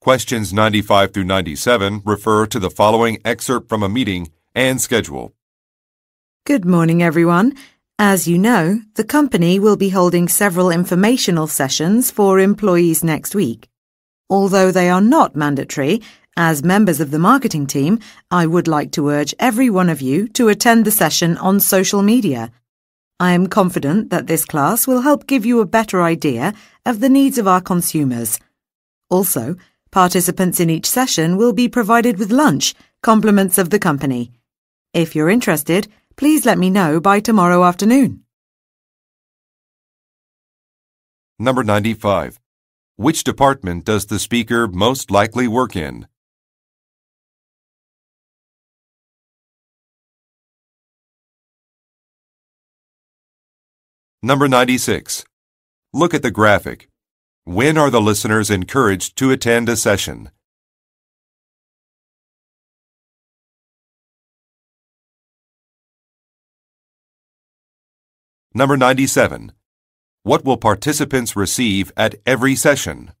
Questions 95 through 97 refer to the following excerpt from a meeting and schedule. Good morning, everyone. As you know, the company will be holding several informational sessions for employees next week. Although they are not mandatory, as members of the marketing team, I would like to urge every one of you to attend the session on social media. I am confident that this class will help give you a better idea of the needs of our consumers. Also, participants in each session will be provided with lunch, compliments of the company. If you're interested, please let me know by tomorrow afternoon. Number 95. Which department does the speaker most likely work in? Number 96. Look at the graphic. When are the listeners encouraged to attend a session? Number 97. What will participants receive at every session?